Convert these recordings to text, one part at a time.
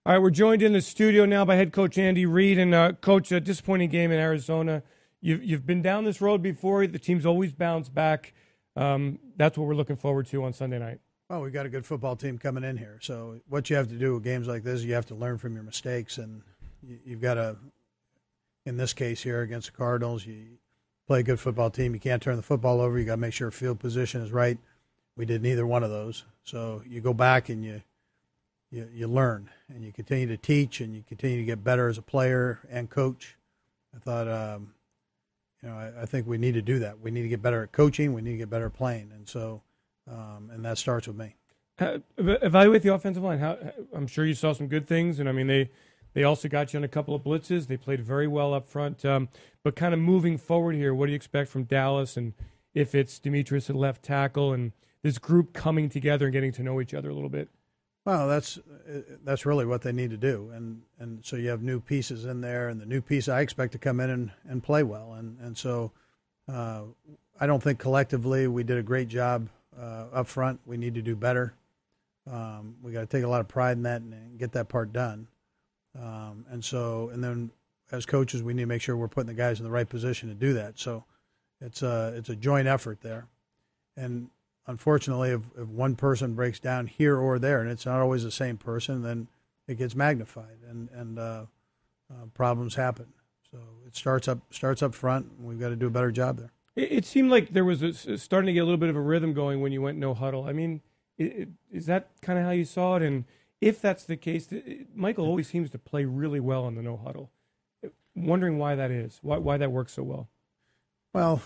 All right, we're joined in the studio now by head coach Andy Reid. And, Coach, a disappointing game in Arizona. You've been down this road before. The team's always bounced back. That's what we're looking forward to on Sunday night. Well, we've got a good football team coming in here. So what you have to do with games like this, you have to learn from your mistakes. And you've got to, in this case here against the Cardinals, you play a good football team. You can't turn the football over. You got to make sure field position is right. We did neither one of those. So you go back and you learn, and you continue to teach, and you continue to get better as a player and coach. I thought, I think we need to do that. We need to get better at coaching. We need to get better at playing, and so, and that starts with me. Evaluate the offensive line. I'm sure you saw some good things, and I mean they also got you on a couple of blitzes. They played very well up front, but kind of moving forward here, what do you expect from Dallas? And if it's Demetrius at left tackle, and this group coming together and getting to know each other a little bit. Well, that's really what they need to do, and so you have new pieces in there, and the new piece I expect to come in and play well, and so I don't think collectively we did a great job up front. We need to do better. We got to take a lot of pride in that and get that part done, and then as coaches we need to make sure we're putting the guys in the right position to do that. So it's a joint effort there, and unfortunately, if one person breaks down here or there, and it's not always the same person, then it gets magnified, and problems happen. So it starts up front, and we've got to do a better job there. It seemed like there was starting to get a little bit of a rhythm going when you went no huddle. I mean, is that kind of how you saw it? And if that's the case, Michael always seems to play really well on the no huddle. Wondering why that is, why that works so well. Well.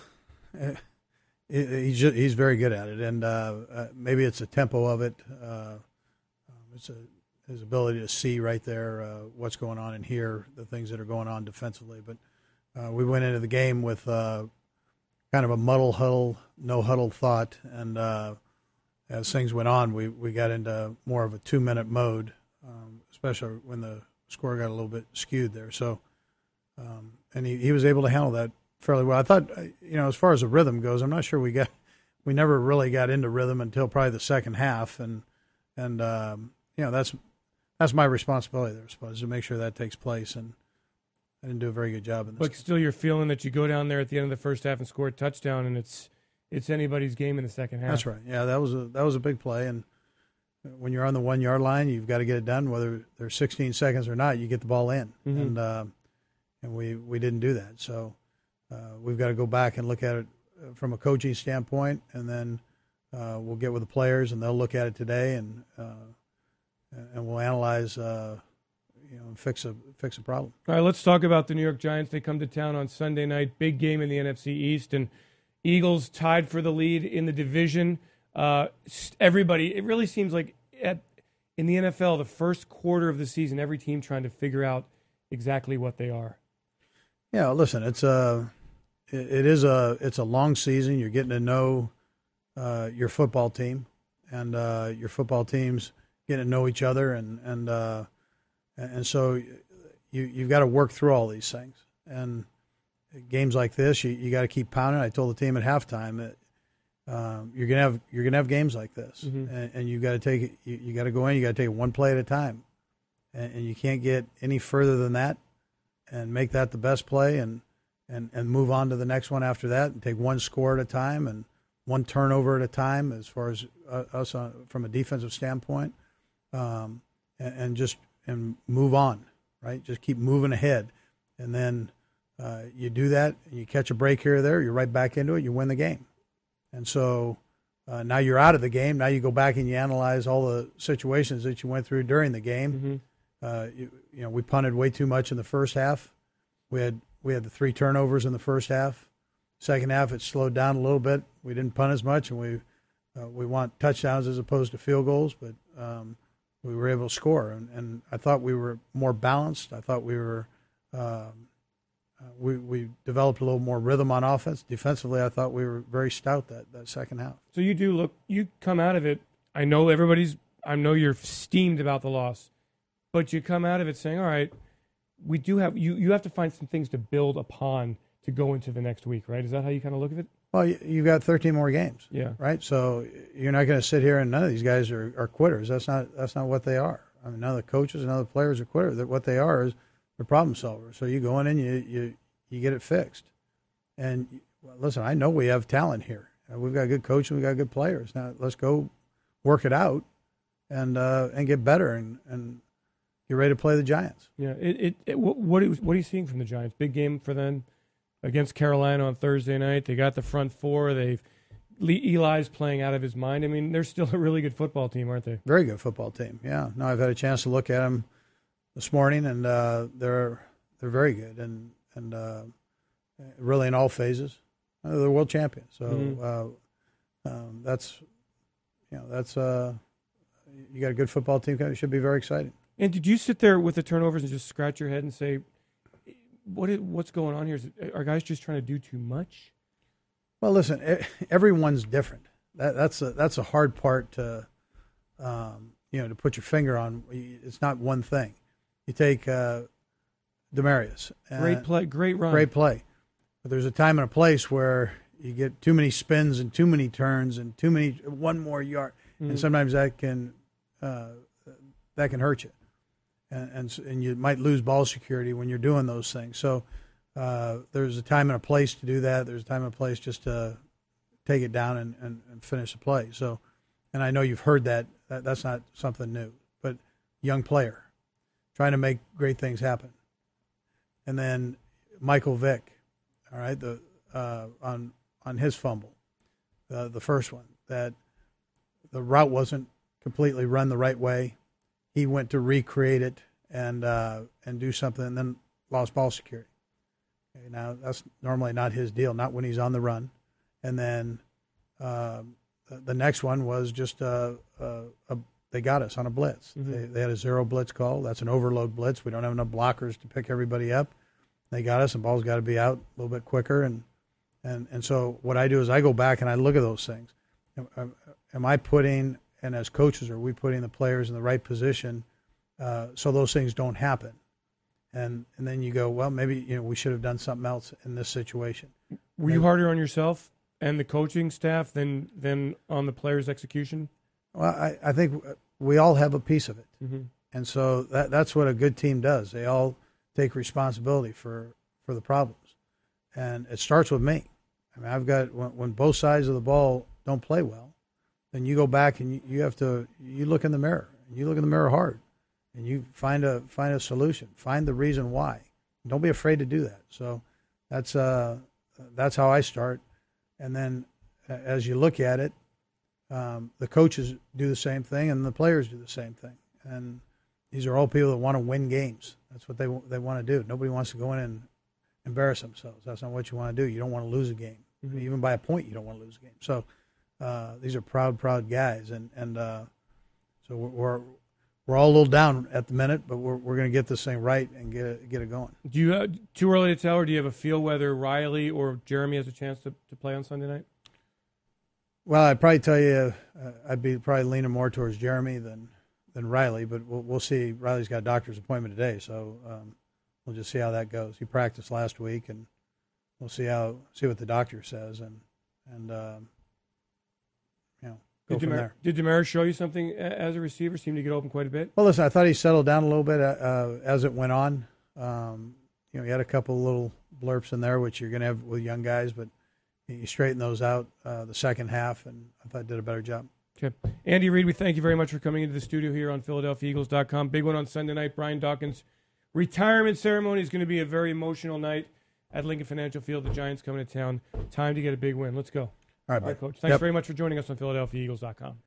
He's very good at it, and maybe it's the tempo of it. It's his ability to see right there what's going on and hear the things that are going on defensively. But we went into the game with kind of a muddle huddle, no huddle thought, and as things went on, we got into more of a 2-minute mode, especially when the score got a little bit skewed there. So, and he was able to handle that fairly well. I thought, as far as the rhythm goes, I'm not sure we never really got into rhythm until probably the second half, and that's my responsibility there, I suppose, to make sure that takes place, and I didn't do a very good job in this. But still, you're feeling that you go down there at the end of the first half and score a touchdown, and it's anybody's game in the second half. That's right. Yeah, that was a big play, and when you're on the 1-yard line, you've got to get it done, whether there's 16 seconds or not. You get the ball in, and we didn't do that, so. We've got to go back and look at it from a coaching standpoint, and then we'll get with the players, and they'll look at it today, and we'll analyze, and fix a problem. All right, let's talk about the New York Giants. They come to town on Sunday night. Big game in the NFC East, and Eagles tied for the lead in the division. Everybody, it really seems like in the NFL, the first quarter of the season, every team trying to figure out exactly what they are. Yeah, listen, it's a long season. You're getting to know your football team, and your football teams getting to know each other, and so you've got to work through all these things. And games like this, you got to keep pounding. I told the team at halftime that you're gonna have games like this, and you got to take it. You got to go in. You got to take it one play at a time, and you can't get any further than that, and make that the best play, and move on to the next one after that, and take one score at a time and one turnover at a time as far as us from a defensive standpoint, and move on, right? Just keep moving ahead. And then you do that, and you catch a break here or there, you're right back into it, you win the game. And so now you're out of the game. Now you go back and you analyze all the situations that you went through during the game. We punted way too much in the first half. We had the 3 turnovers in the first half. Second half, it slowed down a little bit. We didn't punt as much, and we want touchdowns as opposed to field goals, but we were able to score. And I thought we were more balanced. I thought we were we developed a little more rhythm on offense. Defensively, I thought we were very stout that second half. So you come out of it. I know you're steamed about the loss, but you come out of it saying, all right, we do have you have to find some things to build upon to go into the next week, right? Is that how you kind of look at it? Well, you've got 13 more games, yeah, right? So you're not going to sit here and none of these guys are quitters. That's not what they are. I mean, none of the coaches, none of the players are quitters. That what they are is they're problem solvers. So you go in and you get it fixed. And listen, I know we have talent here. We've got good coaches, we've got good players. Now let's go work it out and get better and get ready to play the Giants. Yeah. What are you seeing from the Giants? Big game for them against Carolina on Thursday night. They got the front four. Eli's playing out of his mind. I mean, they're still a really good football team, aren't they? Very good football team. Yeah. No, I've had a chance to look at them this morning, and they're very good and really in all phases. They're world champions. So that's you got a good football team. It should be very exciting. And did you sit there with the turnovers and just scratch your head and say, what's going on here? Are guys just trying to do too much? Well, listen, everyone's different. That's a hard part to to put your finger on. It's not one thing. You take Demaryius. Great play, great run. Great play. But there's a time and a place where you get too many spins and too many turns and one more yard, and sometimes that can hurt you, and you might lose ball security when you're doing those things. So there's a time and a place to do that. There's a time and a place just to take it down and finish the play. So, and I know you've heard that. That's not something new, but young player trying to make great things happen. And then Michael Vick. All right, on his fumble, the first one, that the route wasn't completely run the right way. He went to recreate it and do something, and then lost ball security. Okay, now that's normally not his deal, not when he's on the run. And then the next one was just they got us on a blitz. They had a zero blitz call. That's an overload blitz. We don't have enough blockers to pick everybody up. They got us, and ball's got to be out a little bit quicker. And so what I do is I go back and I look at those things. Am I putting, and as coaches, are we putting the players in the right position so those things don't happen? And then you go, well, maybe we should have done something else in this situation. Were you harder on yourself and the coaching staff than on the players' execution? Well, I think we all have a piece of it. And so that's what a good team does. They all take responsibility for the problems. And it starts with me. I mean, I've got, when both sides of the ball don't play well, then you go back and you have to, you look in the mirror, and you look in the mirror hard, and you find a solution, find the reason why. Don't be afraid to do that. So that's how I start. And then as you look at it, the coaches do the same thing and the players do the same thing. And these are all people that want to win games. That's what they want to do. Nobody wants to go in and embarrass themselves. That's not what you want to do. You don't want to lose a game. Even by a point, you don't want to lose a game. So these are proud guys. And so we're all a little down at the minute, but we're going to get this thing right and get it going. Do you too early to tell, or do you have a feel whether Riley or Jeremy has a chance to play on Sunday night? Well, I'd probably tell you I'd be probably leaning more towards Jeremy than Riley, but we'll see. Riley's got a doctor's appointment today, so we'll just see how that goes. He practiced last week, and we'll see what the doctor says, and go from there. Did Demaryius show you something as a receiver? Seemed to get open quite a bit. Well, listen, I thought he settled down a little bit as it went on. He had a couple little blurps in there, which you're going to have with young guys, but he straightened those out the second half, and I thought he did a better job. Okay. Andy Reid, we thank you very much for coming into the studio here on PhiladelphiaEagles.com. Big one on Sunday night. Brian Dawkins' retirement ceremony is going to be a very emotional night at Lincoln Financial Field. The Giants coming to town. Time to get a big win. Let's go. All right, Coach. Thanks very much for joining us on PhiladelphiaEagles.com.